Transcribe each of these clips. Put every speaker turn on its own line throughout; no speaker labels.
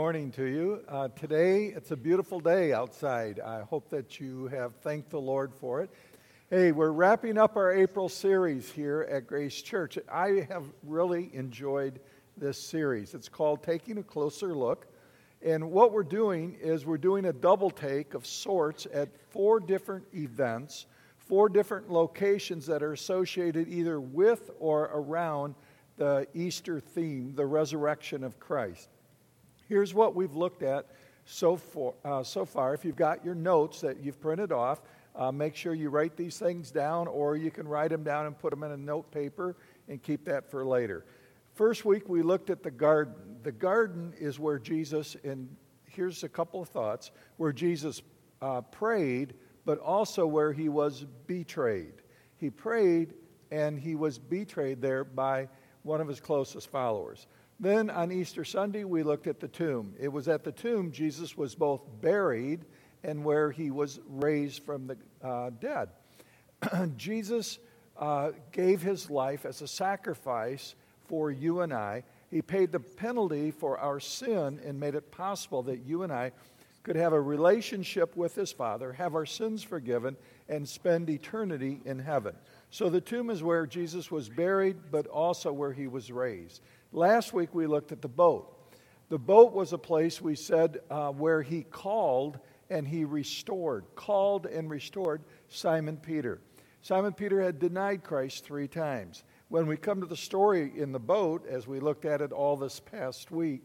Morning to you. Today, it's a beautiful day outside. I hope that you have thanked the Lord for it. Hey, we're wrapping up our April series here at Grace Church. I have really enjoyed this series. It's called Taking a Closer Look. And what we're doing is we're doing a double take of sorts at 4 different events, 4 different locations that are associated either with or around the Easter theme, the resurrection of Christ. Here's what we've looked at so far. If you've got your notes that you've printed off, make sure you write these things down, or you can write them down and put them in a note paper and keep that for later. First week, we looked at the garden. The garden is where Jesus, and here's a couple of thoughts, where Jesus prayed, but also where he was betrayed. He prayed, and he was betrayed there by one of his closest followers. Then on Easter Sunday, we looked at the tomb. It was at the tomb Jesus was both buried and where he was raised from the dead. Jesus gave his life as a sacrifice for you and I. He paid the penalty for our sin and made it possible that you and I could have a relationship with his Father, have our sins forgiven, and spend eternity in heaven. So the tomb is where Jesus was buried, but also where he was raised. Last week we looked at the boat. The boat was a place, we said, where he called and called and restored Simon Peter. Simon Peter had denied Christ 3 times. When we come to the story in the boat, as we looked at it all this past week,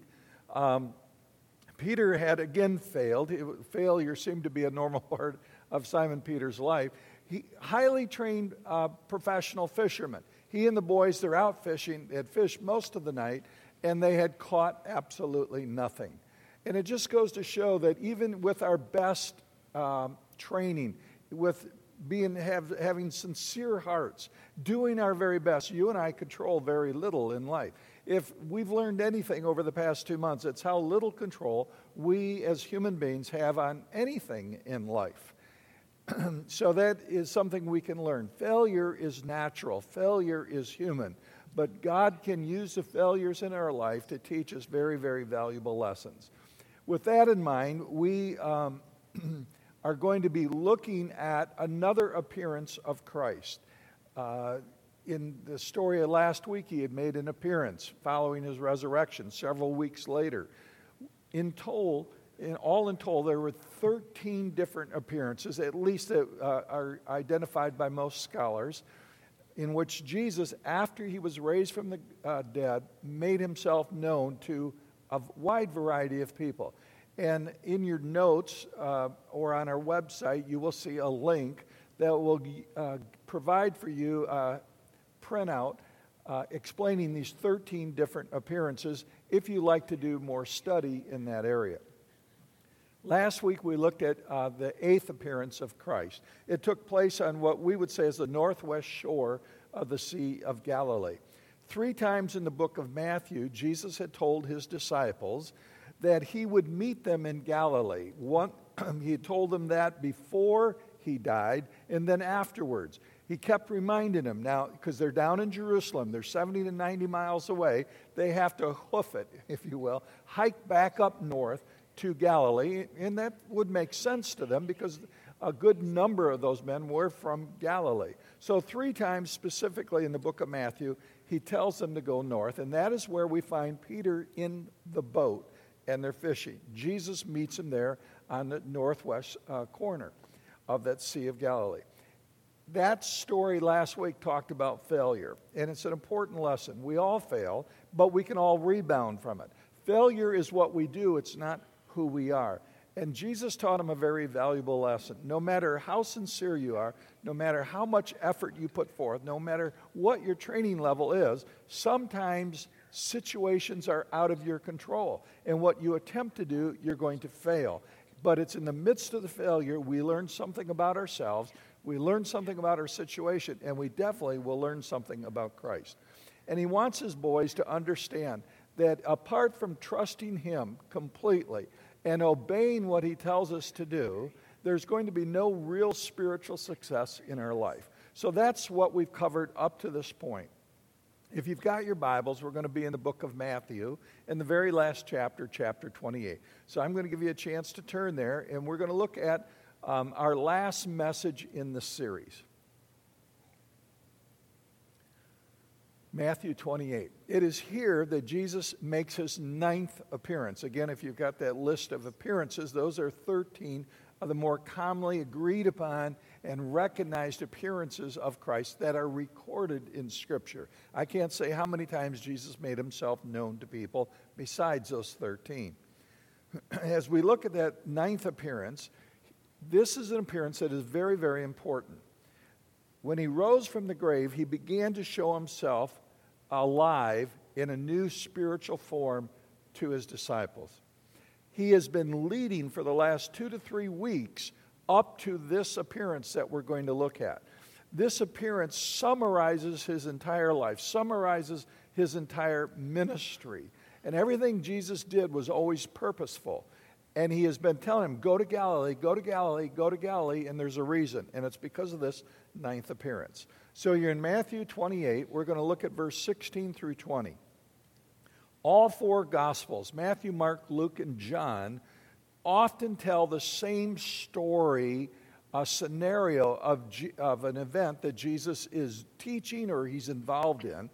Peter had again failed. Failure seemed to be a normal part of Simon Peter's life. He highly trained professional fisherman. He and the boys, they're out fishing. They had fished most of the night, and they had caught absolutely nothing. And it just goes to show that even with our best training, with having sincere hearts, doing our very best, you and I control very little in life. If we've learned anything over the past 2 months, it's how little control we as human beings have on anything in life. So that is something we can learn. Failure is natural. Failure is human. But God can use the failures in our life to teach us very, very valuable lessons. With that in mind, we are going to be looking at another appearance of Christ. In the story of last week, he had made an appearance following his resurrection several weeks later. All in total, there were 13 different appearances, at least that are identified by most scholars, in which Jesus, after he was raised from the dead, made himself known to a wide variety of people. And in your notes or on our website, you will see a link that will provide for you a printout explaining these 13 different appearances if you like to do more study in that area. Last week we looked at the 8th appearance of Christ. It took place on what we would say is the northwest shore of the Sea of Galilee. 3 times in the book of Matthew, Jesus had told his disciples that he would meet them in Galilee. He told them that before he died and then afterwards. He kept reminding them now, because they're down in Jerusalem, they're 70 to 90 miles away, they have to hoof it, if you will, hike back up north to Galilee, and that would make sense to them because a good number of those men were from Galilee. So 3 times specifically in the book of Matthew, he tells them to go north, and that is where we find Peter in the boat, and they're fishing. Jesus meets him there on the northwest corner of that Sea of Galilee. That story last week talked about failure, and it's an important lesson. We all fail, but we can all rebound from it. Failure is what we do, it's not who we are. And Jesus taught him a very valuable lesson. No matter how sincere you are, no matter how much effort you put forth, no matter what your training level is, sometimes situations are out of your control. And what you attempt to do, you're going to fail. But it's in the midst of the failure, we learn something about ourselves, we learn something about our situation, and we definitely will learn something about Christ. And he wants his boys to understand that apart from trusting him completely and obeying what he tells us to do, there's going to be no real spiritual success in our life. So that's what we've covered up to this point. If you've got your Bibles, we're going to be in the book of Matthew, in the very last chapter, chapter 28. So I'm going to give you a chance to turn there, and we're going to look at our last message in the series. Matthew 28. It is here that Jesus makes his 9th appearance. Again, if you've got that list of appearances, those are 13 of the more commonly agreed upon and recognized appearances of Christ that are recorded in Scripture. I can't say how many times Jesus made himself known to people besides those 13. As we look at that 9th appearance, this is an appearance that is very, very important. When he rose from the grave, he began to show himself alive in a new spiritual form to his disciples. He has been leading for the last 2 to 3 weeks up to this appearance that we're going to look at. This appearance summarizes his entire life, summarizes his entire ministry. And everything Jesus did was always purposeful. And he has been telling him, go to Galilee, go to Galilee, go to Galilee, and there's a reason. And it's because of this 9th appearance. So you're in Matthew 28. We're going to look at verse 16 through 20. All 4 Gospels, Matthew, Mark, Luke, and John, often tell the same story, a scenario of an event that Jesus is teaching or he's involved in.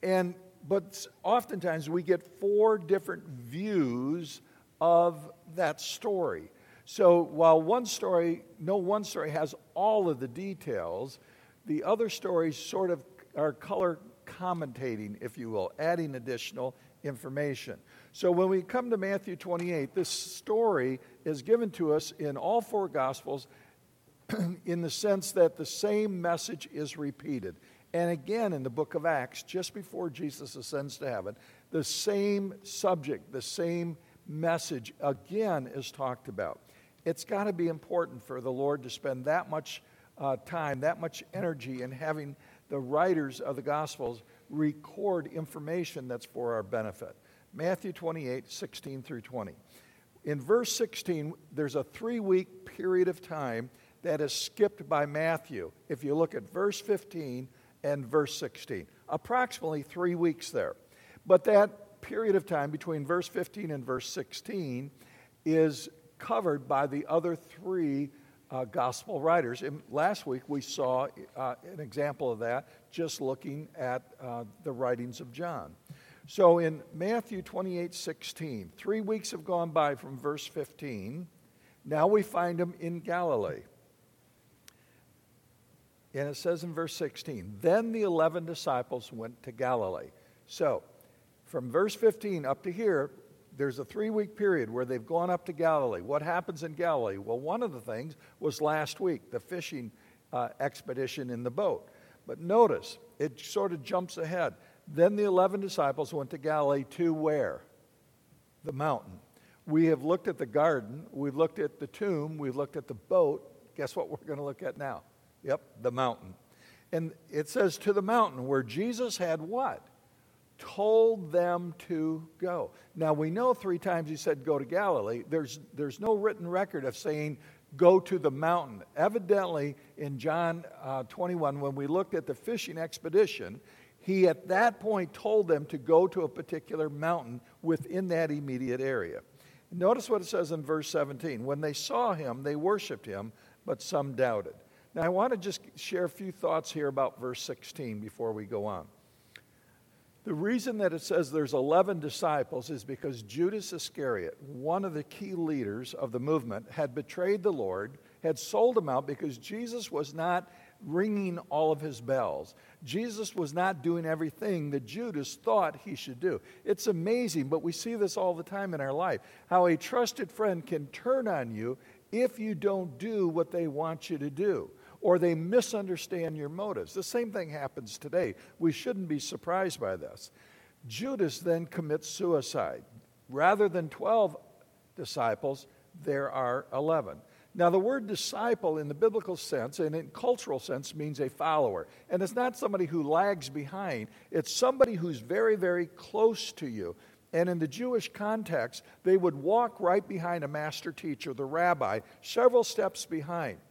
But oftentimes we get 4 different views of that story. So while no one story has all of the details, the other stories sort of are color commentating, if you will, adding additional information. So when we come to Matthew 28, this story is given to us in all 4 Gospels in the sense that the same message is repeated. And again, in the book of Acts, just before Jesus ascends to heaven, the same subject, the same message again is talked about. It's got to be important for the Lord to spend that much time, that much energy in having the writers of the Gospels record information that's for our benefit. Matthew 28, 16 through 20. In verse 16, there's a 3-week period of time that is skipped by Matthew. If you look at verse 15 and verse 16, approximately 3 weeks there. But that period of time between verse 15 and verse 16 is covered by the other 3 gospel writers. And last week we saw an example of that just looking at the writings of John. So in Matthew 28:16, 3 weeks have gone by from verse 15. Now we find him in Galilee. And it says in verse 16, then the 11 disciples went to Galilee. So from verse 15 up to here, there's a 3-week period where they've gone up to Galilee. What happens in Galilee? Well, one of the things was last week, the fishing expedition in the boat. But notice, it sort of jumps ahead. Then the 11 disciples went to Galilee to where? The mountain. We have looked at the garden. We've looked at the tomb. We've looked at the boat. Guess what we're going to look at now? Yep, the mountain. And it says to the mountain where Jesus had what? Told them to go. Now we know 3 times he said go to Galilee. There's no written record of saying go to the mountain. Evidently in John 21, when we looked at the fishing expedition, he at that point told them to go to a particular mountain within that immediate area. Notice what it says in verse 17. When they saw him, they worshiped him, but some doubted. Now I want to just share a few thoughts here about verse 16 before we go on. The reason that it says there's 11 disciples is because Judas Iscariot, one of the key leaders of the movement, had betrayed the Lord, had sold him out because Jesus was not ringing all of his bells. Jesus was not doing everything that Judas thought he should do. It's amazing, but we see this all the time in our life, how a trusted friend can turn on you if you don't do what they want you to do, or they misunderstand your motives. The same thing happens today. We shouldn't be surprised by this. Judas then commits suicide. Rather than 12 disciples, there are 11. Now, the word disciple in the biblical sense and in cultural sense means a follower. And it's not somebody who lags behind. It's somebody who's very, very close to you. And in the Jewish context, they would walk right behind a master teacher, the rabbi, several steps behind.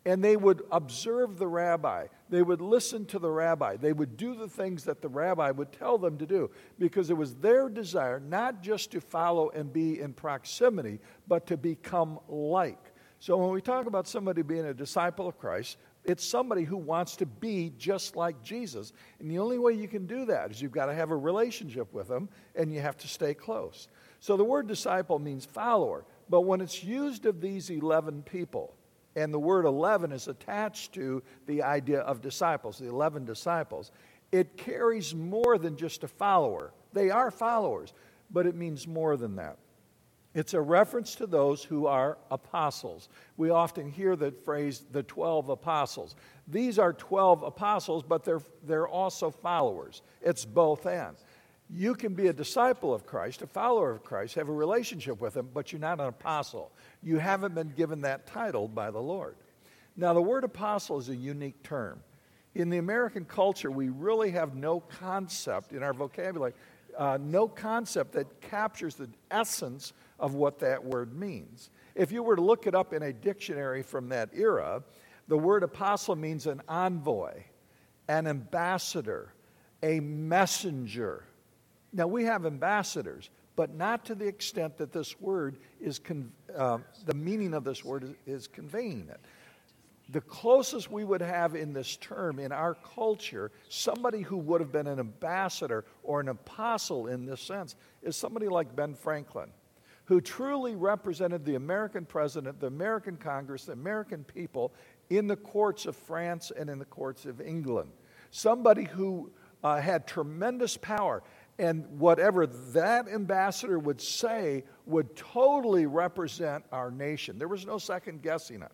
And they would observe the rabbi. They would listen to the rabbi. They would do the things that the rabbi would tell them to do because it was their desire not just to follow and be in proximity, but to become like. So when we talk about somebody being a disciple of Christ, it's somebody who wants to be just like Jesus. And the only way you can do that is you've got to have a relationship with him and you have to stay close. So the word disciple means follower. But when it's used of these 11 people, and the word 11 is attached to the idea of disciples, the 11 disciples, it carries more than just a follower. They are followers, but it means more than that. It's a reference to those who are apostles. We often hear the phrase, the 12 apostles. These are 12 apostles, but they're also followers. It's both and. You can be a disciple of Christ, a follower of Christ, have a relationship with him, but you're not an apostle. You haven't been given that title by the Lord. Now, the word apostle is a unique term. In the American culture, we really have no concept in our vocabulary, no concept that captures the essence of what that word means. If you were to look it up in a dictionary from that era, the word apostle means an envoy, an ambassador, a messenger. Now, we have ambassadors, but not to the extent that this word is, the meaning of this word is conveying it. The closest we would have in this term in our culture, somebody who would have been an ambassador or an apostle in this sense, is somebody like Ben Franklin, who truly represented the American president, the American Congress, the American people in the courts of France and in the courts of England. Somebody who had tremendous power. And whatever that ambassador would say would totally represent our nation. There was no second guessing it.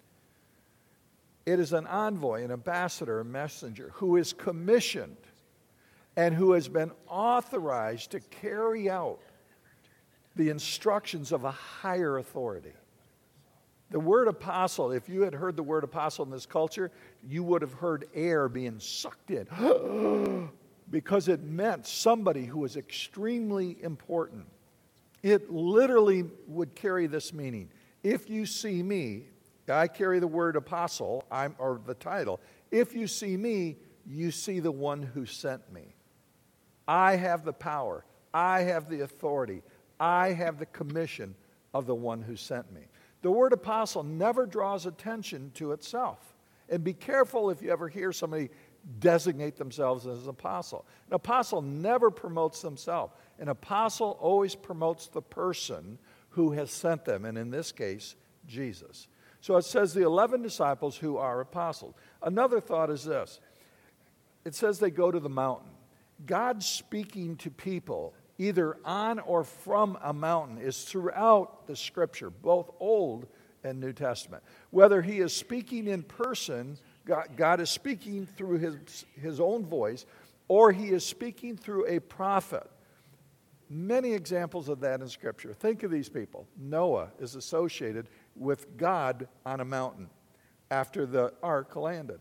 It is an envoy, an ambassador, a messenger who is commissioned and who has been authorized to carry out the instructions of a higher authority. The word apostle, if you had heard the word apostle in this culture, you would have heard air being sucked in. Because it meant somebody who was extremely important. It literally would carry this meaning. If you see me, I carry the word apostle, or the title. If you see me, you see the one who sent me. I have the power. I have the authority. I have the commission of the one who sent me. The word apostle never draws attention to itself. And be careful if you ever hear somebody designate themselves as an apostle. An apostle never promotes themselves. An apostle always promotes the person who has sent them, and in this case, Jesus. So it says the 11 disciples who are apostles. Another thought is this. It says they go to the mountain. God speaking to people, either on or from a mountain, is throughout the Scripture, both Old and New Testament. Whether he is speaking in person, God is speaking through his own voice, or he is speaking through a prophet. Many examples of that in Scripture. Think of these people. Noah is associated with God on a mountain after the ark landed.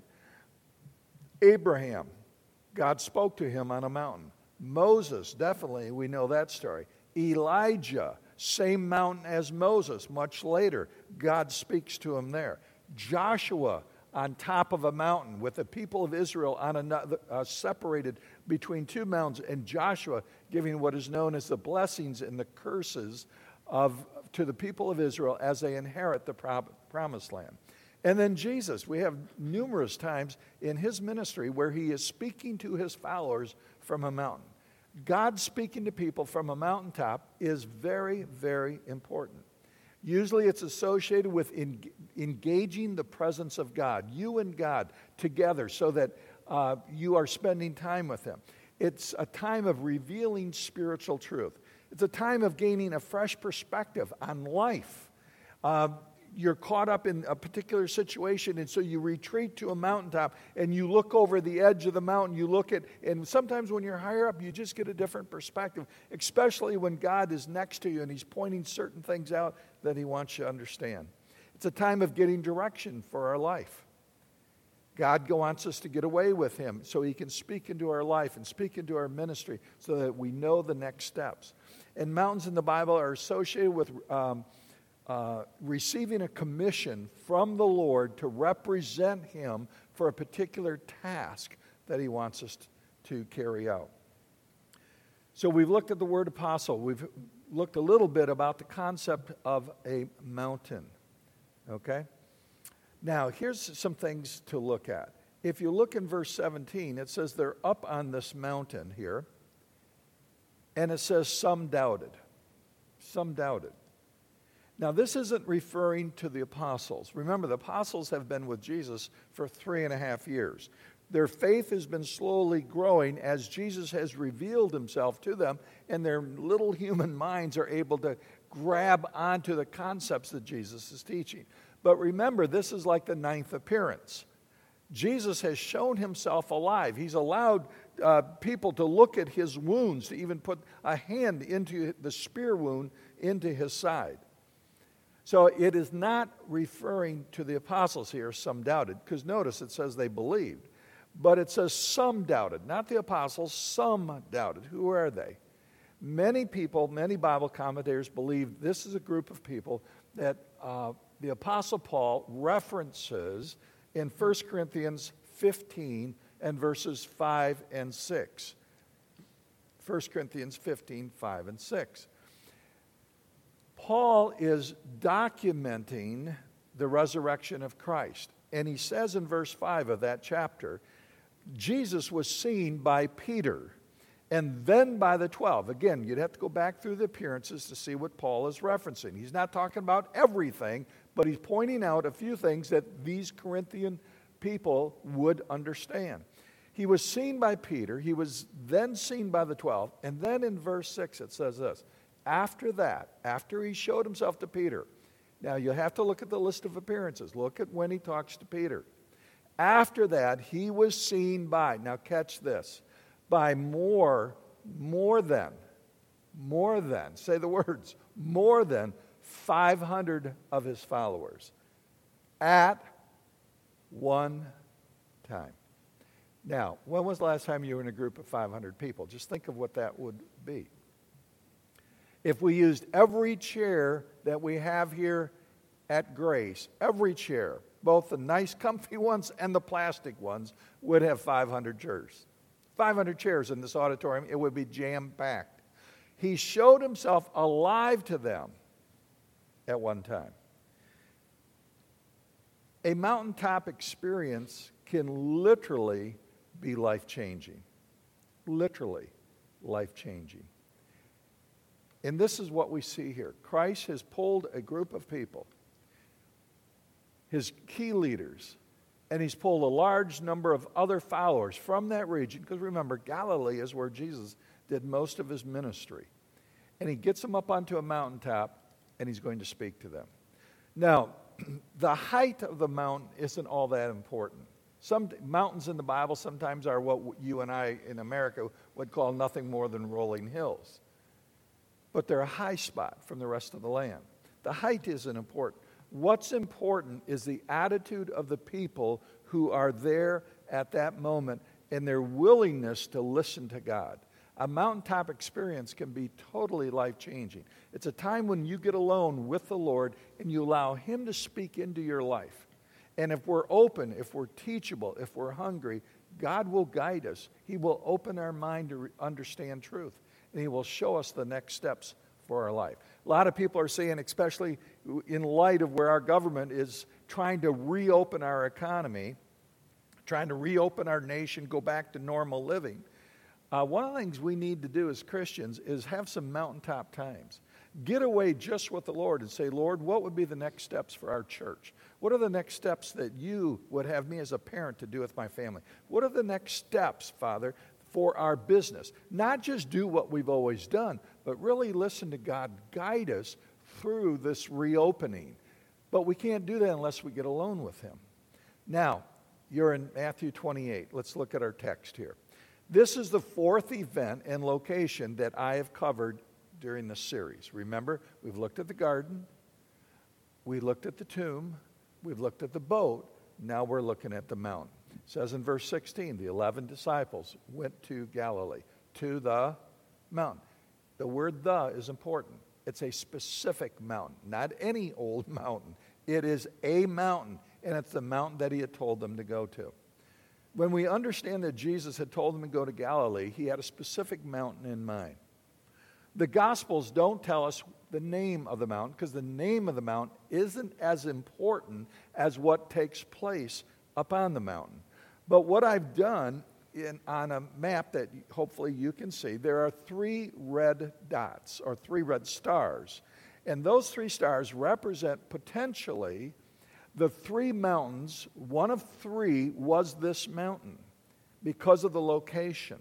Abraham, God spoke to him on a mountain. Moses, definitely, we know that story. Elijah, same mountain as Moses, much later. God speaks to him there. Joshua, on top of a mountain with the people of Israel on another, separated between two mountains, and Joshua giving what is known as the blessings and the curses to the people of Israel as they inherit the promised land. And then Jesus, we have numerous times in his ministry where he is speaking to his followers from a mountain. God speaking to people from a mountaintop is very, very important. Usually it's associated with engaging the presence of God, you and God together, so that you are spending time with him. It's a time of revealing spiritual truth. It's a time of gaining a fresh perspective on life. You're caught up in a particular situation, and so you retreat to a mountaintop, and you look over the edge of the mountain. You look at, and sometimes when you're higher up, you just get a different perspective, especially when God is next to you and he's pointing certain things out that he wants you to understand. It's a time of getting direction for our life. God wants us to get away with him so he can speak into our life and speak into our ministry so that we know the next steps. And mountains in the Bible are associated with receiving a commission from the Lord to represent him for a particular task that he wants us to carry out. So we've looked at the word apostle. We've looked a little bit about the concept of a mountain. Okay? Now, here's some things to look at. If you look in verse 17, it says they're up on this mountain here, and it says some doubted. Some doubted. Now, this isn't referring to the apostles. Remember, the apostles have been with Jesus for 3.5 years. Their faith has been slowly growing as Jesus has revealed himself to them, and their little human minds are able to grab onto the concepts that Jesus is teaching. But remember, this is like the 9th appearance. Jesus has shown himself alive. He's allowed people to look at his wounds, to even put a hand into the spear wound into his side. So it is not referring to the apostles here, some doubted, because notice it says they believed. But it says some doubted, not the apostles, some doubted. Who are they? Many people, many Bible commentators believe this is a group of people that the Apostle Paul references in 1 Corinthians 15 and verses 5 and 6. 1 Corinthians 15, 5 and 6. Paul is documenting the resurrection of Christ. And he says in verse 5 of that chapter, Jesus was seen by Peter and then by the 12. Again, you'd have to go back through the appearances to see what Paul is referencing. He's not talking about everything, but he's pointing out a few things that these Corinthian people would understand. He was seen by Peter. He was then seen by the 12. And then in verse 6 it says this. After that, after he showed himself to Peter, now you have to look at the list of appearances. Look at when he talks to Peter. After that, he was seen by, now catch this, by more than, say the words, more than 500 of his followers at one time. Now, when was the last time you were in a group of 500 people? Just think of what that would be. If we used every chair that we have here at Grace, every chair, both the nice comfy ones and the plastic ones, would have 500 chairs. 500 chairs in this auditorium, it would be jam-packed. He showed himself alive to them at one time. A mountaintop experience can literally be life-changing. Literally life-changing. And this is what we see here. Christ has pulled a group of people, his key leaders, and he's pulled a large number of other followers from that region. Because remember, Galilee is where Jesus did most of his ministry. And he gets them up onto a mountaintop, and he's going to speak to them. Now, the height of the mountain isn't all that important. Some mountains in the Bible sometimes are what you and I in America would call nothing more than rolling hills. But they're a high spot from the rest of the land. The height isn't important. What's important is the attitude of the people who are there at that moment and their willingness to listen to God. A mountaintop experience can be totally life-changing. It's a time when you get alone with the Lord and you allow Him to speak into your life. And if we're open, if we're teachable, if we're hungry, God will guide us. He will open our mind to understand truth. And He will show us the next steps for our life. A lot of people are saying, especially in light of where our government is trying to reopen our economy, trying to reopen our nation, go back to normal living. One of the things we need to do as Christians is have some mountaintop times. Get away just with the Lord and say, Lord, what would be the next steps for our church? What are the next steps that you would have me as a parent to do with my family? What are the next steps, Father, for our business? Not just do what we've always done, but really listen to God guide us through this reopening. But we can't do that unless we get alone with Him. Now, you're in Matthew 28. Let's look at our text here. This is the fourth event and location that I have covered during this series. Remember, we've looked at the garden, we looked at the tomb, we've looked at the boat, now we're looking at the mountain. It says in verse 16, the 11 disciples went to Galilee, to the mountain. The word "the" is important. It's a specific mountain, not any old mountain. It is a mountain, and it's the mountain that he had told them to go to. When we understand that Jesus had told them to go to Galilee, he had a specific mountain in mind. The Gospels don't tell us the name of the mountain, because the name of the mountain isn't as important as what takes place up on the mountain. But what I've done on a map that hopefully you can see, there are 3 red dots, or 3 red stars. And those 3 stars represent potentially the 3 mountains. One of 3 was this mountain because of the location.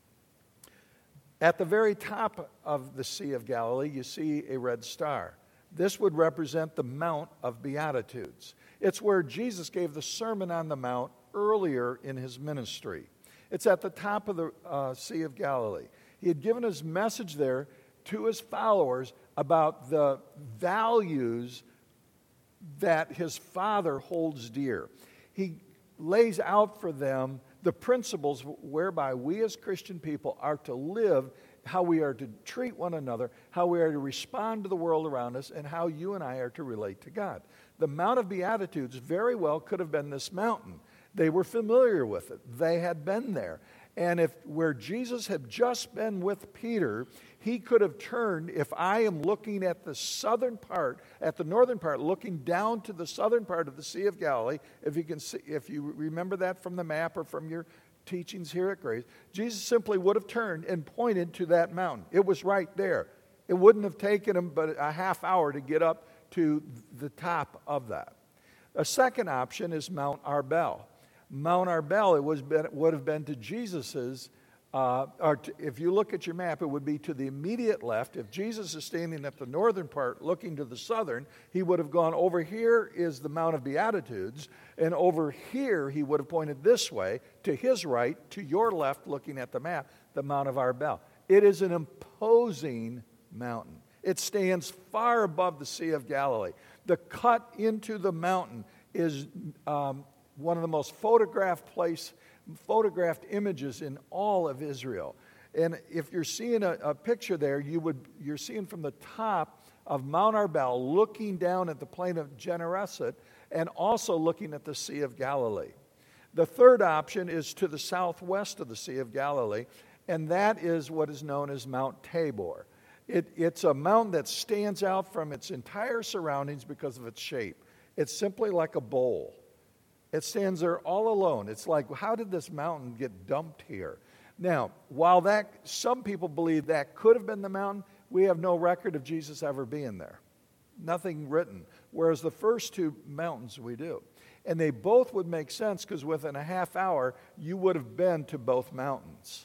At the very top of the Sea of Galilee, you see a red star. This would represent the Mount of Beatitudes. It's where Jesus gave the Sermon on the Mount earlier in his ministry. It's at the top of the Sea of Galilee. He had given his message there to his followers about the values that his Father holds dear. He lays out for them the principles whereby we as Christian people are to live, how we are to treat one another, how we are to respond to the world around us, and how you and I are to relate to God. The Mount of Beatitudes very well could have been this mountain. They were familiar with it. They had been there. And if where Jesus had just been with Peter, he could have turned, if I am looking at the southern part, at the northern part, looking down to the southern part of the Sea of Galilee, if you can see, if you remember that from the map or from your teachings here at Grace, Jesus simply would have turned and pointed to that mountain. It was right there. It wouldn't have taken him but a half hour to get up to the top of that. A second option is Mount Arbel. Mount Arbel, would have been to Jesus's, if you look at your map, it would be to the immediate left. If Jesus is standing at the northern part looking to the southern, he would have gone, over here is the Mount of Beatitudes, and over here he would have pointed this way, to his right, to your left, looking at the map, the Mount of Arbel. It is an imposing mountain. It stands far above the Sea of Galilee. The cut into the mountain is one of the most photographed images in all of Israel. And if you're seeing a picture there, you're seeing from the top of Mount Arbel, looking down at the plain of Gennesaret, and also looking at the Sea of Galilee. The third option is to the southwest of the Sea of Galilee, and that is what is known as Mount Tabor. It's a mountain that stands out from its entire surroundings because of its shape. It's simply like a bowl. It stands there all alone. It's like, how did this mountain get dumped here? Now, while some people believe that could have been the mountain, we have no record of Jesus ever being there. Nothing written. Whereas the first 2 mountains we do. And they both would make sense because within a half hour, you would have been to both mountains.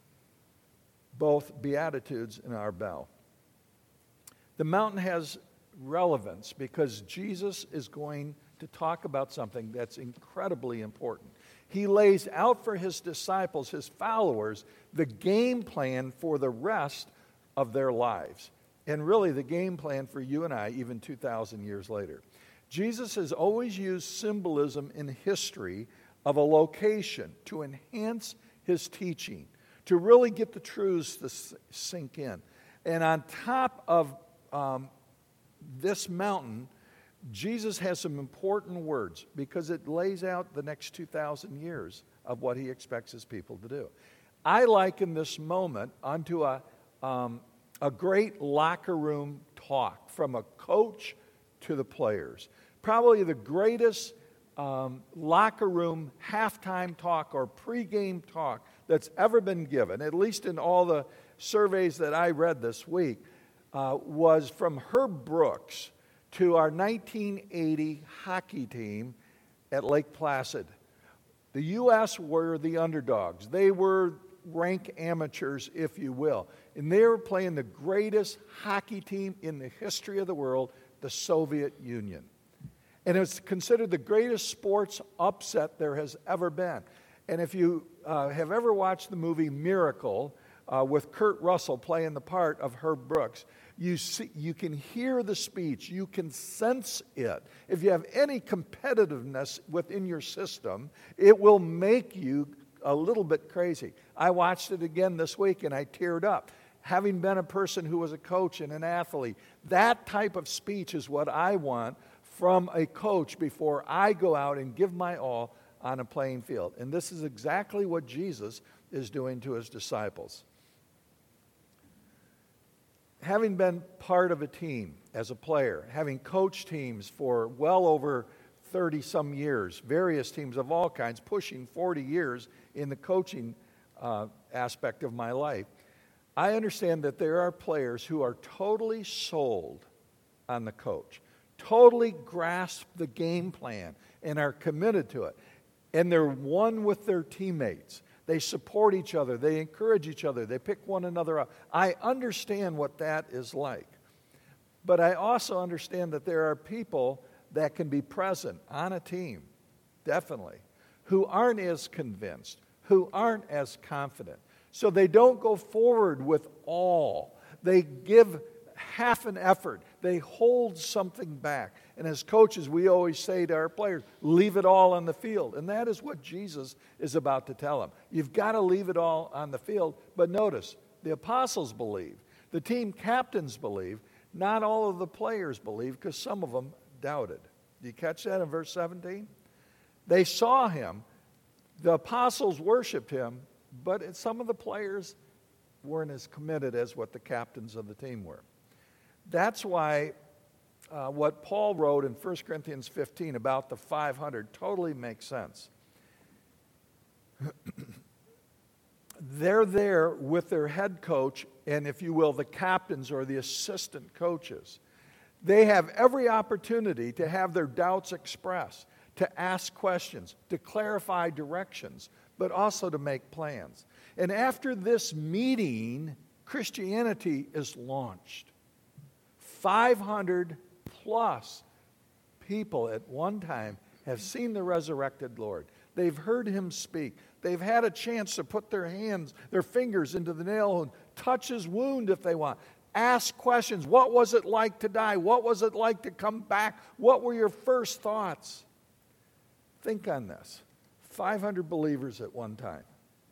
Both Beatitudes and Arbel. The mountain has relevance because Jesus is going to talk about something that's incredibly important. He lays out for his disciples, his followers, the game plan for the rest of their lives. And really the game plan for you and I, even 2,000 years later. Jesus has always used symbolism in history of a location to enhance his teaching, to really get the truths to sink in. And on top of this mountain, Jesus has some important words because it lays out the next 2,000 years of what he expects his people to do. I liken this moment unto a great locker room talk from a coach to the players. Probably the greatest locker room halftime talk or pregame talk that's ever been given, at least in all the surveys that I read this week, was from Herb Brooks to our 1980 hockey team at Lake Placid. The U.S. were the underdogs. They were rank amateurs, if you will. And they were playing the greatest hockey team in the history of the world, the Soviet Union. And it's considered the greatest sports upset there has ever been. And if you have ever watched the movie Miracle with Kurt Russell playing the part of Herb Brooks, you can hear the speech. You can sense it. If you have any competitiveness within your system, it will make you a little bit crazy. I watched it again this week and I teared up. having been a person who was a coach and an athlete. That type of speech is what I want from a coach before I go out and give my all on a playing field. And this is exactly what Jesus is doing to his disciples. Having been part of a team as a player, having coached teams for well over 30-some years, various teams of all kinds, pushing 40 years in the coaching aspect of my life, I understand that there are players who are totally sold on the coach, totally grasp the game plan and are committed to it. And they're one with their teammates. They support each other. They encourage each other. They pick one another up. I understand what that is like. But I also understand that there are people that can be present on a team, definitely, who aren't as convinced, who aren't as confident. So they don't go forward with all. They give half an effort. They hold something back. And as coaches, we always say to our players, leave it all on the field. And that is what Jesus is about to tell them. You've got to leave it all on the field. But notice, the apostles believe. The team captains believe. Not all of the players believe because some of them doubted. Do you catch that in verse 17? They saw him. The apostles worshiped him. But some of the players weren't as committed as what the captains of the team were. That's why what Paul wrote in 1 Corinthians 15 about the 500 totally makes sense. They're there with their head coach and, if you will, the captains or the assistant coaches. They have every opportunity to have their doubts expressed, to ask questions, to clarify directions, but also to make plans. And after this meeting, Christianity is launched. 500 plus people at one time have seen the resurrected Lord. They've heard him speak. They've had a chance to put their fingers into the nail and touch his wound if they want. Ask questions. What was it like to die? What was it like to come back? What were your first thoughts? Think on this. 500 believers at one time.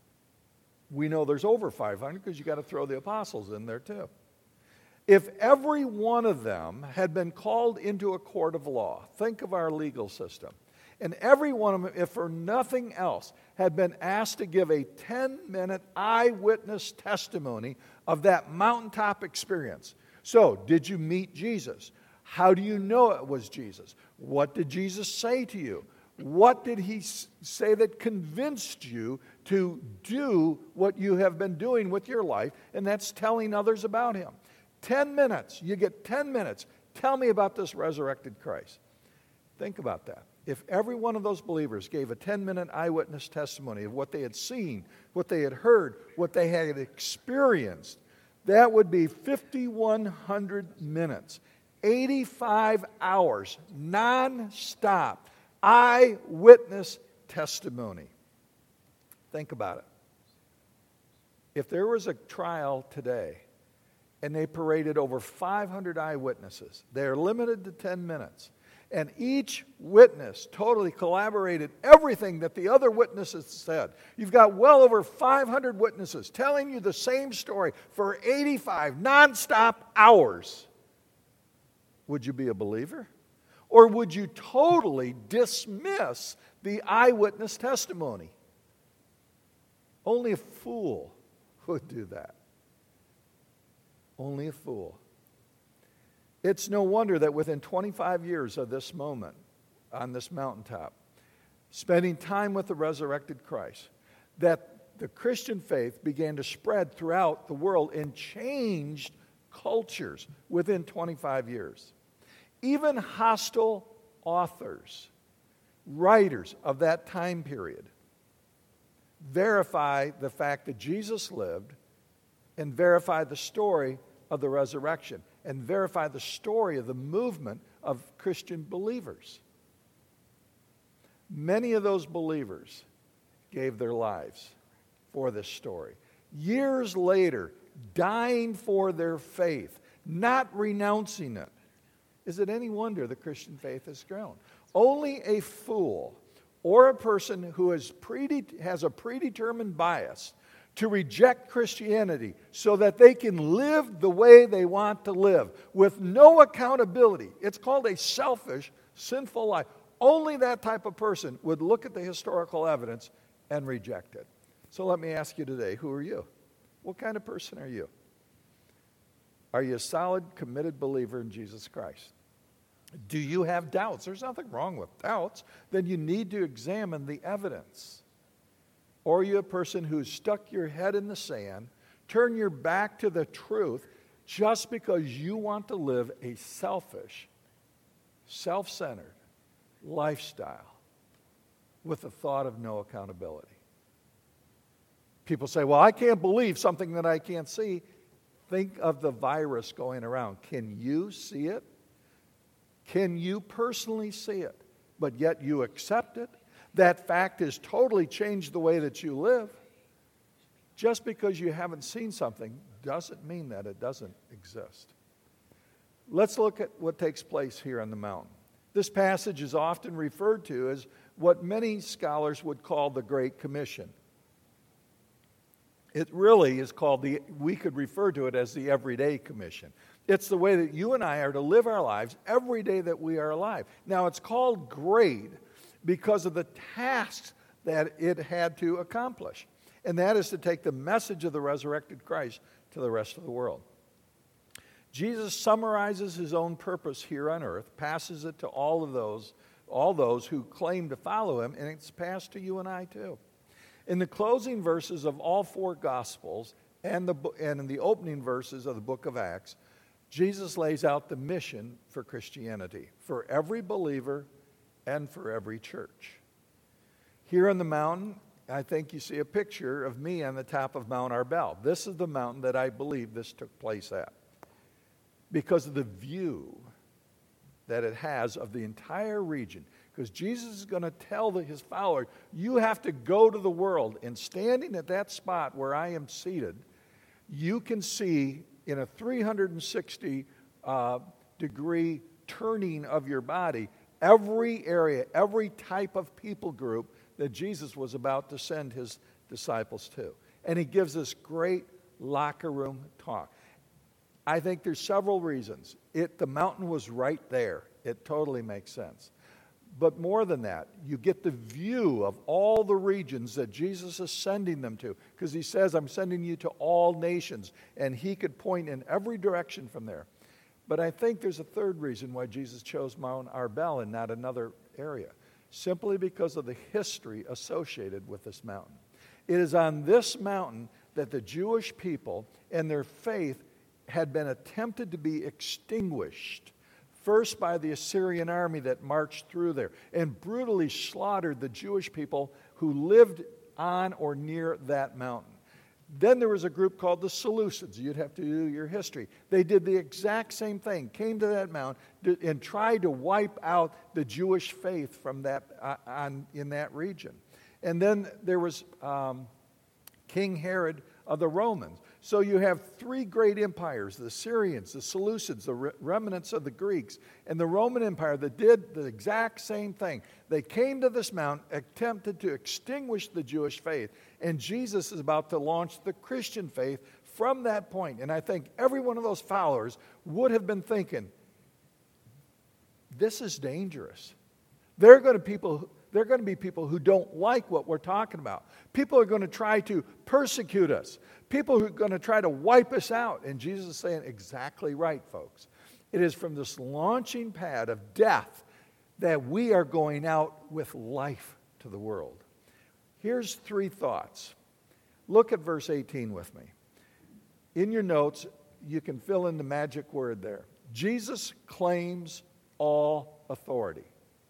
We know there's over 500 because you got to throw the apostles in there too. If every one of them had been called into a court of law, think of our legal system, and every one of them, if for nothing else, had been asked to give a 10-minute eyewitness testimony of that mountaintop experience. So, did you meet Jesus? How do you know it was Jesus? What did Jesus say to you? What did he say that convinced you to do what you have been doing with your life? And that's telling others about him. 10 minutes. You get 10 minutes. Tell me about this resurrected Christ. Think about that. If every one of those believers gave a 10-minute eyewitness testimony of what they had seen, what they had heard, what they had experienced, that would be 5,100 minutes, 85 hours, non-stop, eyewitness testimony. Think about it. If there was a trial today and they paraded over 500 eyewitnesses, they're limited to 10 minutes, and each witness totally collaborated everything that the other witnesses said. You've got well over 500 witnesses telling you the same story for 85 nonstop hours. Would you be a believer? Or would you totally dismiss the eyewitness testimony? Only a fool would do that. Only a fool. It's no wonder that within 25 years of this moment on this mountaintop, spending time with the resurrected Christ, that the Christian faith began to spread throughout the world and changed cultures within 25 years. Even hostile authors, writers of that time period, verify the fact that Jesus lived and verify the story of the resurrection and verify the story of the movement of Christian believers. Many of those believers gave their lives for this story. Years later, dying for their faith, not renouncing it. Is it any wonder the Christian faith has grown? Only a fool or a person who has a predetermined bias to reject Christianity so that they can live the way they want to live with no accountability. It's called a selfish, sinful life. Only that type of person would look at the historical evidence and reject it. So let me ask you today, who are you? What kind of person are you? Are you a solid, committed believer in Jesus Christ? Do you have doubts? There's nothing wrong with doubts. Then you need to examine the evidence. Or are you a person who's stuck your head in the sand, turn your back to the truth just because you want to live a selfish, self-centered lifestyle with the thought of no accountability? People say, well, I can't believe something that I can't see. Think of the virus going around. Can you see it? Can you personally see it? But yet you accept it? That fact has totally changed the way that you live. Just because you haven't seen something doesn't mean that it doesn't exist. Let's look at what takes place here on the mountain. This passage is often referred to as what many scholars would call the Great Commission. It really is called we could refer to it as the Everyday Commission. It's the way that you and I are to live our lives every day that we are alive. Now, it's called great because of the tasks that it had to accomplish. And that is to take the message of the resurrected Christ to the rest of the world. Jesus summarizes his own purpose here on earth, passes it to all those who claim to follow him, and it's passed to you and I too. In the closing verses of all four Gospels and in the opening verses of the book of Acts, Jesus lays out the mission for Christianity, for every believer and for every church. Here on the mountain, I think you see a picture of me on the top of Mount Arbel. This is the mountain that I believe this took place at, because of the view that it has of the entire region. Because Jesus is going to tell his followers, you have to go to the world. And standing at that spot where I am seated, you can see in a 360 degree turning of your body, every area, every type of people group that Jesus was about to send his disciples to. And he gives this great locker room talk. I think there's several reasons. The mountain was right there. It totally makes sense. But more than that, you get the view of all the regions that Jesus is sending them to. Because he says, I'm sending you to all nations. And he could point in every direction from there. But I think there's a third reason why Jesus chose Mount Arbel and not another area. Simply because of the history associated with this mountain. It is on this mountain that the Jewish people and their faith had been attempted to be extinguished. First by the Assyrian army that marched through there and brutally slaughtered the Jewish people who lived on or near that mountain. Then there was a group called the Seleucids. You'd have to do your history. They did the exact same thing, came to that mountain and tried to wipe out the Jewish faith from that in that region. And then there was King Herod of the Romans. So you have three great empires, the Syrians, the Seleucids, the remnants of the Greeks, and the Roman Empire that did the exact same thing. They came to this mountain, attempted to extinguish the Jewish faith, and Jesus is about to launch the Christian faith from that point. And I think every one of those followers would have been thinking, this is dangerous. There are going to be people who don't like what we're talking about. People are going to try to persecute us. People who are going to try to wipe us out. And Jesus is saying, exactly right, folks. It is from this launching pad of death that we are going out with life to the world. Here's three thoughts. Look at verse 18 with me. In your notes, you can fill in the magic word there. Jesus claims all authority.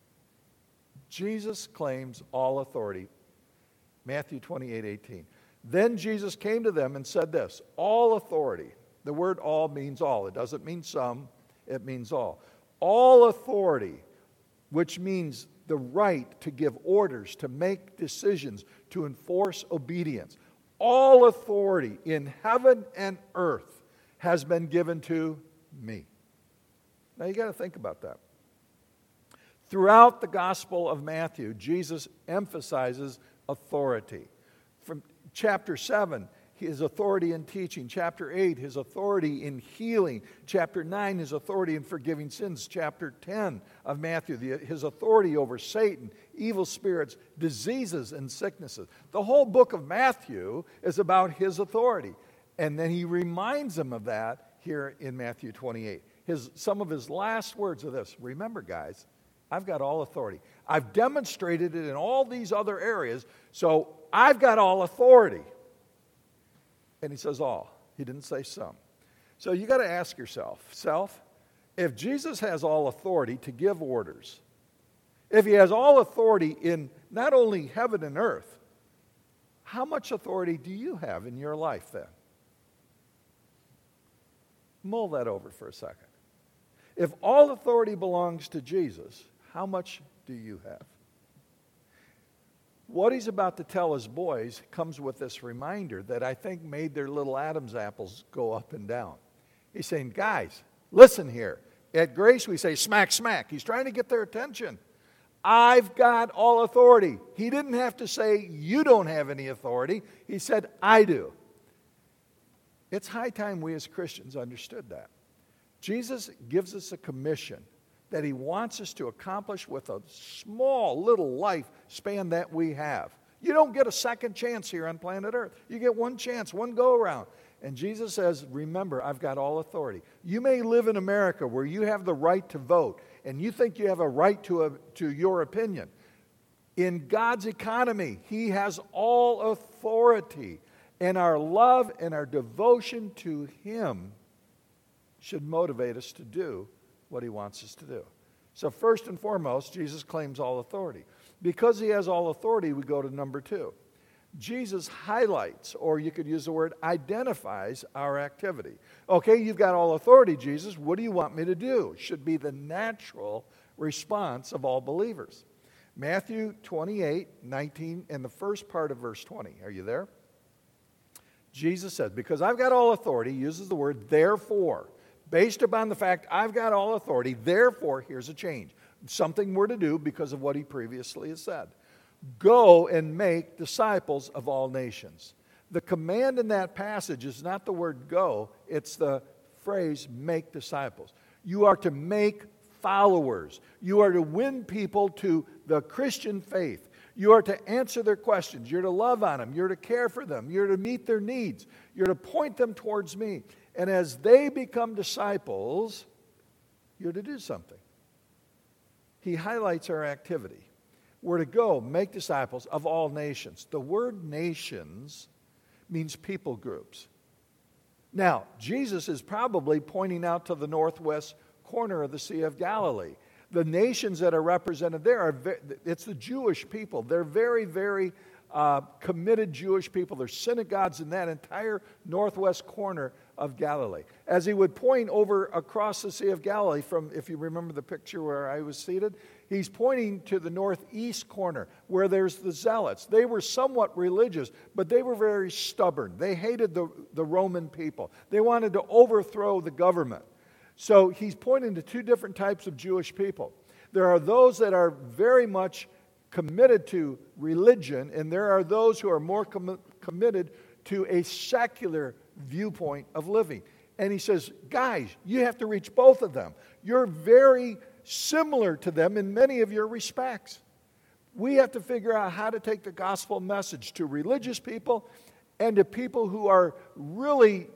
Jesus claims all authority. Matthew 28:18. Then Jesus came to them and said this, all authority. The word all means all. It doesn't mean some, it means all. All authority, which means the right to give orders, to make decisions, to enforce obedience. All authority in heaven and earth has been given to me. Now you got to think about that. Throughout the Gospel of Matthew, Jesus emphasizes authority. From chapter 7, his authority in teaching. Chapter 8, his authority in healing. Chapter 9, his authority in forgiving sins. Chapter 10 of Matthew, his authority over Satan, evil spirits, diseases, and sicknesses. The whole book of Matthew is about his authority. And then he reminds them of that here in Matthew 28. Some of his last words are this: remember, guys, I've got all authority. I've demonstrated it in all these other areas, so I've got all authority. And he says all. He didn't say some. So you got to ask yourself, if Jesus has all authority to give orders, if he has all authority in not only heaven and earth, how much authority do you have in your life then? Mull that over for a second. If all authority belongs to Jesus, how much do you have? What he's about to tell his boys comes with this reminder that I think made their little Adam's apples go up and down. He's saying, guys, listen here. At Grace, we say smack, smack. He's trying to get their attention. I've got all authority. He didn't have to say, you don't have any authority. He said, I do. It's high time we as Christians understood that. Jesus gives us a commission that he wants us to accomplish with a small little life span that we have. You don't get a second chance here on planet Earth. You get one chance, one go around. And Jesus says, remember, I've got all authority. You may live in America where you have the right to vote, and you think you have a right to your opinion. In God's economy, he has all authority. And our love and our devotion to him should motivate us to do what he wants us to do. So first and foremost, Jesus claims all authority. Because he has all authority, we go to number 2. Jesus highlights, or you could use the word identifies, our activity. Okay, you've got all authority, Jesus. What do you want me to do? Should be the natural response of all believers. Matthew 28:19 and the first part of verse 20. Are you there? Jesus says, because I've got all authority, he uses the word therefore. Based upon the fact I've got all authority, therefore, here's a change. Something we're to do because of what he previously has said. Go and make disciples of all nations. The command in that passage is not the word go, it's the phrase make disciples. You are to make followers. You are to win people to the Christian faith. You are to answer their questions. You're to love on them. You're to care for them. You're to meet their needs. You're to point them towards me. And as they become disciples, you're to do something. He highlights our activity. We're to go make disciples of all nations. The word nations means people groups. Now, Jesus is probably pointing out to the northwest corner of the Sea of Galilee. The nations that are represented there, it's the Jewish people. They're very, very committed Jewish people. There's synagogues in that entire northwest corner of Galilee. As he would point over across the Sea of Galilee from, if you remember the picture where I was seated, he's pointing to the northeast corner where there's the Zealots. They were somewhat religious, but they were very stubborn. They hated the Roman people. They wanted to overthrow the government. So he's pointing to two different types of Jewish people. There are those that are very much committed to religion, and there are those who are more committed to a secular viewpoint of living. And he says, guys, you have to reach both of them. You're very similar to them in many of your respects. We have to figure out how to take the gospel message to religious people and to people who are really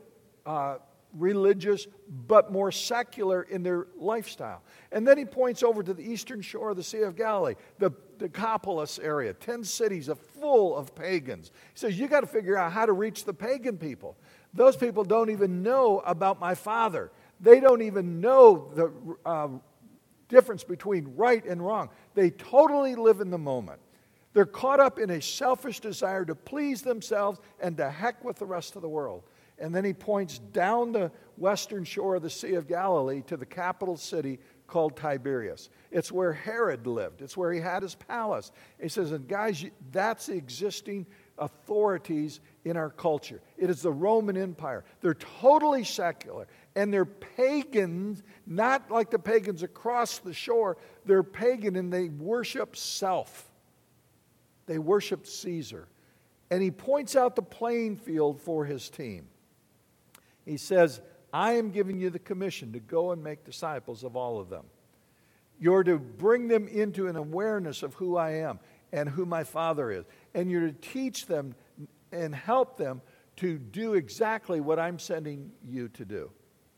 religious but more secular in their lifestyle. And then he points over to the eastern shore of the Sea of Galilee, the Decapolis area, 10 cities full of pagans. He says, you got to figure out how to reach the pagan people. Those people don't even know about my Father. They don't even know the difference between right and wrong. They totally live in the moment. They're caught up in a selfish desire to please themselves and to heck with the rest of the world. And then he points down the western shore of the Sea of Galilee to the capital city called Tiberias. It's where Herod lived. It's where he had his palace. He says, and guys, that's the existing authorities in our culture. It is the Roman Empire. They're totally secular. And they're pagans, not like the pagans across the shore. They're pagan and they worship self. They worship Caesar. And he points out the playing field for his team. He says, I am giving you the commission to go and make disciples of all of them. You're to bring them into an awareness of who I am and who my Father is. And you're to teach them and help them to do exactly what I'm sending you to do.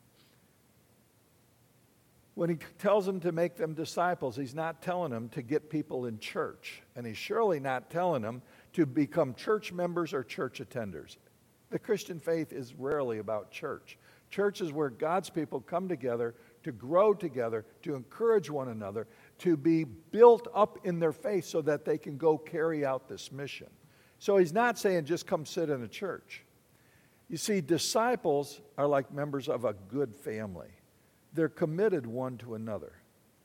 When he tells them to make them disciples, he's not telling them to get people in church. And he's surely not telling them to become church members or church attenders. The Christian faith is rarely about church. Church is where God's people come together to grow together, to encourage one another, to be built up in their faith so that they can go carry out this mission. So he's not saying just come sit in a church. You see, disciples are like members of a good family. They're committed one to another.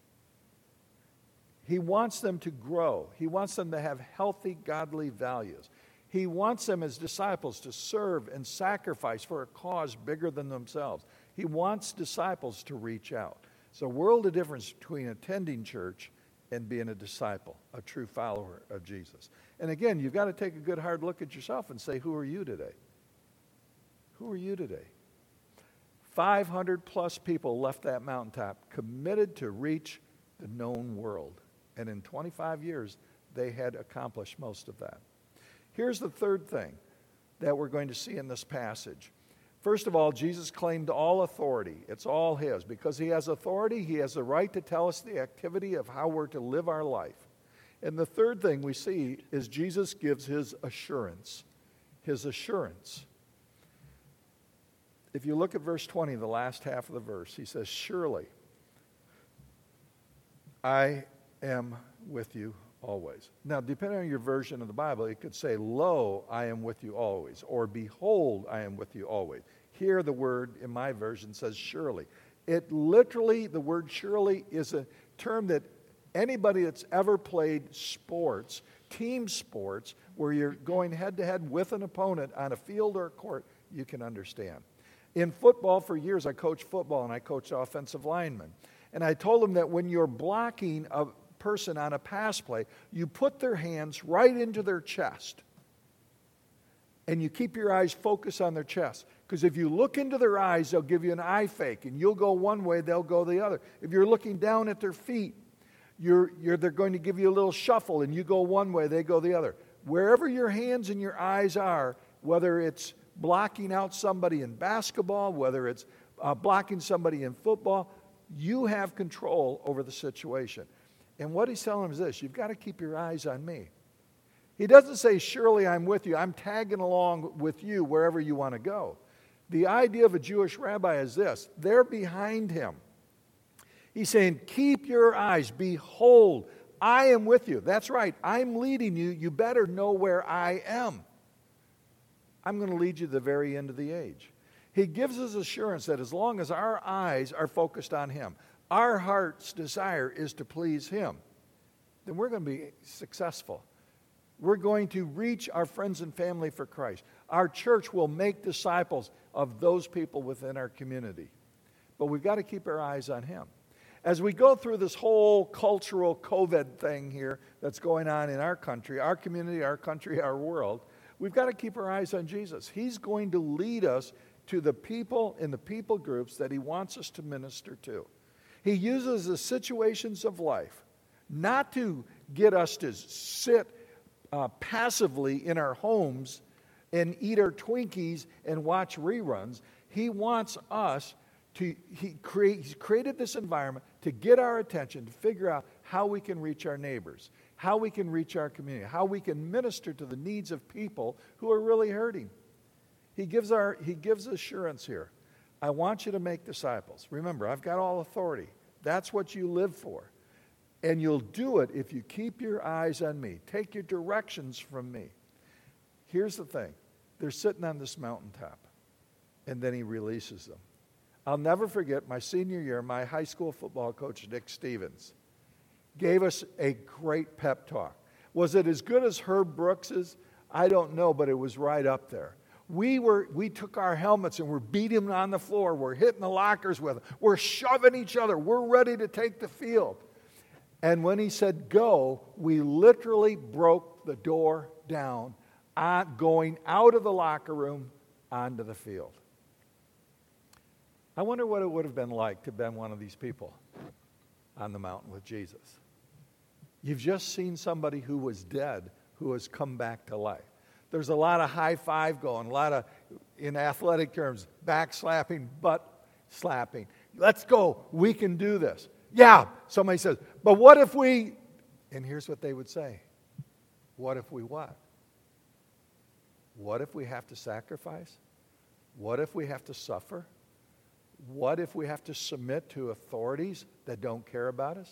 He wants them to grow. He wants them to have healthy, godly values. He wants them as disciples to serve and sacrifice for a cause bigger than themselves. He wants disciples to reach out. It's a world of difference between attending church and being a disciple, a true follower of Jesus. And again, you've got to take a good hard look at yourself and say, who are you today? Who are you today? 500 plus people left that mountaintop committed to reach the known world. And in 25 years, they had accomplished most of that. Here's the third thing that we're going to see in this passage. First of all, Jesus claimed all authority. It's all his. Because he has authority, he has the right to tell us the activity of how we're to live our life. And the third thing we see is Jesus gives his assurance. His assurance. If you look at verse 20, the last half of the verse, he says, surely I am with you always. Now, depending on your version of the Bible, it could say, lo, I am with you always, or behold, I am with you always. Here, the word in my version says surely. It literally, the word surely is a term that anybody that's ever played sports, team sports, where you're going head-to-head with an opponent on a field or a court, you can understand. In football, for years, I coached football and I coached offensive linemen. And I told them that when you're blocking a person on a pass play, you put their hands right into their chest. And you keep your eyes focused on their chest. Because if you look into their eyes, they'll give you an eye fake. And you'll go one way, they'll go the other. If you're looking down at their feet, they're going to give you a little shuffle. And you go one way, they go the other. Wherever your hands and your eyes are, whether it's blocking out somebody in basketball, whether it's blocking somebody in football, you have control over the situation. And what he's telling them is this: you've got to keep your eyes on me. He doesn't say, surely I'm with you. I'm tagging along with you wherever you want to go. The idea of a Jewish rabbi is this: they're behind him. He's saying, keep your eyes. Behold, I am with you. That's right. I'm leading you. You better know where I am. I'm going to lead you to the very end of the age. He gives us assurance that as long as our eyes are focused on him, our heart's desire is to please him, then we're going to be successful. We're going to reach our friends and family for Christ. Our church will make disciples of those people within our community. But we've got to keep our eyes on him. As we go through this whole cultural COVID thing here that's going on in our country, our community, our country, our world, we've got to keep our eyes on Jesus. He's going to lead us to the people in the people groups that he wants us to minister to. He uses the situations of life not to get us to sit passively in our homes and eat our Twinkies and watch reruns. He wants us to, he's created this environment to get our attention, to figure out how we can reach our neighbors, how we can reach our community, how we can minister to the needs of people who are really hurting. He gives assurance here. I want you to make disciples. Remember, I've got all authority. That's what you live for. And you'll do it if you keep your eyes on me. Take your directions from me. Here's the thing. They're sitting on this mountaintop. And then he releases them. I'll never forget my senior year, my high school football coach, Dick Stevens, gave us a great pep talk. Was it as good as Herb Brooks's? I don't know, but it was right up there. We took our helmets and we're beating them on the floor. We're hitting the lockers with them. We're shoving each other. We're ready to take the field. And when he said go, we literally broke the door down going out of the locker room onto the field. I wonder what it would have been like to have been one of these people on the mountain with Jesus. You've just seen somebody who was dead who has come back to life. There's a lot of high five going, a lot of, in athletic terms, back slapping, butt slapping. Let's go. We can do this. Yeah, somebody says, but what if we, and here's what they would say. What if we what? What if we have to sacrifice? What if we have to suffer? What if we have to submit to authorities that don't care about us?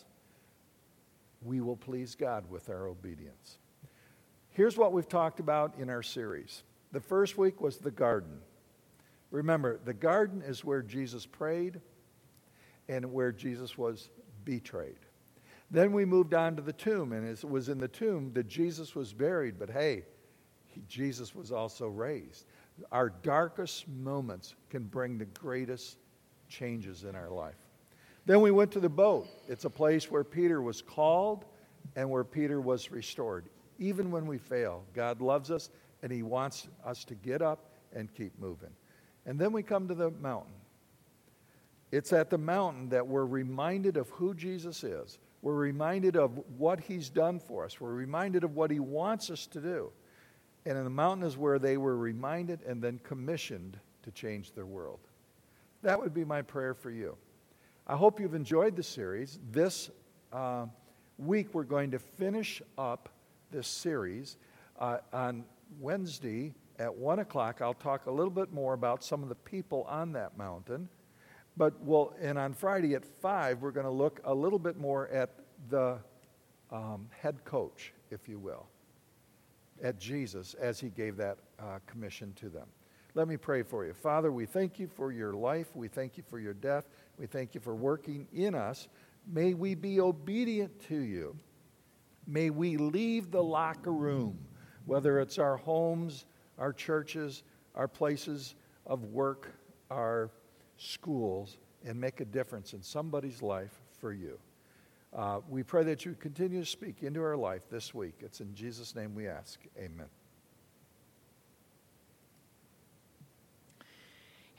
We will please God with our obedience. Here's what we've talked about in our series. The first week was the garden. Remember, the garden is where Jesus prayed and where Jesus was betrayed. Then we moved on to the tomb, and it was in the tomb that Jesus was buried, but hey, Jesus was also raised. Our darkest moments can bring the greatest changes in our life. Then we went to the boat. It's a place where Peter was called and where Peter was restored. Even when we fail, God loves us and He wants us to get up and keep moving. And then we come to the mountain. It's at the mountain that we're reminded of who Jesus is. We're reminded of what He's done for us. We're reminded of what He wants us to do. And in the mountain is where they were reminded and then commissioned to change their world. That would be my prayer for you. I hope you've enjoyed the series. This week we're going to finish up this series. On Wednesday at 1 o'clock, I'll talk a little bit more about some of the people on that mountain. And on Friday at 5, we're going to look a little bit more at the head coach, if you will, at Jesus as He gave that commission to them. Let me pray for you. Father, we thank You for Your life. We thank You for Your death. We thank You for working in us. May we be obedient to You. May we leave the locker room, whether it's our homes, our churches, our places of work, our schools, and make a difference in somebody's life for You. We pray that You continue to speak into our life this week. It's in Jesus' name we ask. Amen.